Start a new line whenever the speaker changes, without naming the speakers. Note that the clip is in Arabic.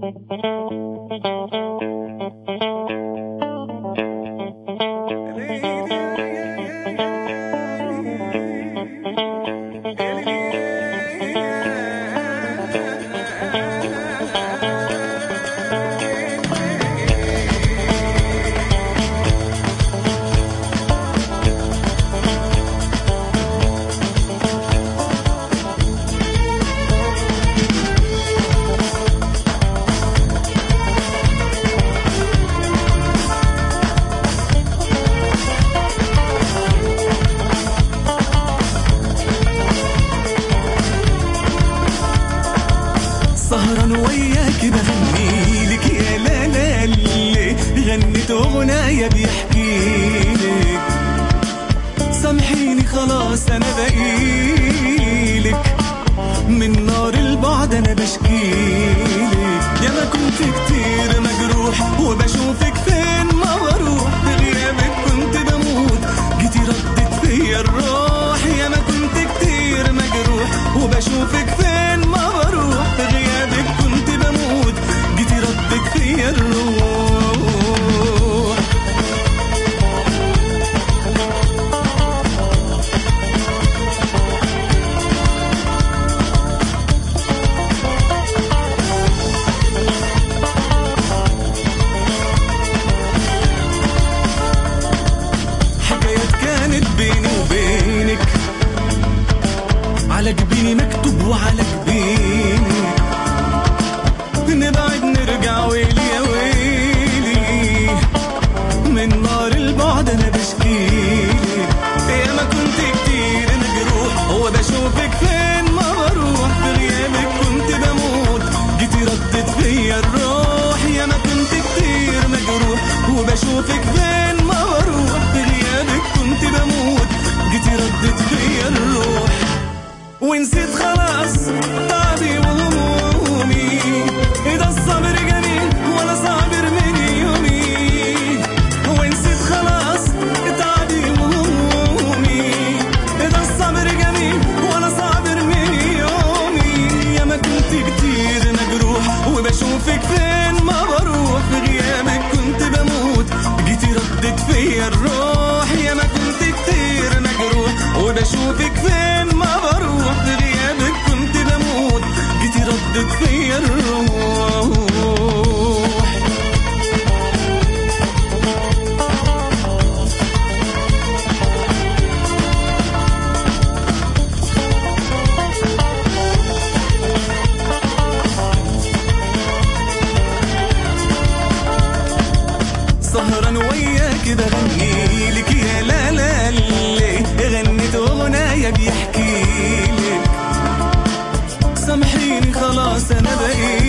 سهران وياك بغنيلك يا لا لا اللي غنيت أغنية بيحكيلك. سامحيني خلاص أنا بقيلك من نار البعد أنا بشكيلك. يا ما كنت كتير مجروح وبشوفك فين ما بروح، بغيابك كنت بموت جيتي ردت فيا الروح. يا ما كنت كتير مجروح وبشوفك فين ما بروح، بغيابك كنت بموت جيتي ردت فيا الروح. بيني وبينك على جبيني مكتوب وعلى جبينك نبعد نرجع ويلي يا ويلي من نار البعد انا بشكيلك. يا ما كنت كتير مجروح وبشوفك فين ما بروح، بغيابك كنت بموت جيتي ردت فيا الروح. يا ما كنت كتير مجروح وبشوفك فين ما بروح، بغيابك كنت بموت جيتي ردت فيا الروح. ونسيت خلاص تعبي وهمومي، ده الصبر جميل وانا صابر من يومي. ونسيت خلاص تعبي وهمومي، ده الصبر جميل وانا صابر من يومي. يا ما كنت كتير مجروح وبشوفك فين ما بروح، بغيابك كنت بموت جيتي ردت فيا الروح. يا ما كنت كتير مجروح وبشوفك فين ما بروح، بغيابك كنت بموت جيتي ردت فيا الروح. سهران وياك بغنيلك يا لا لا اللي غنيت أغنية بيحكيلك. سامحيني خلاص أنا بقيت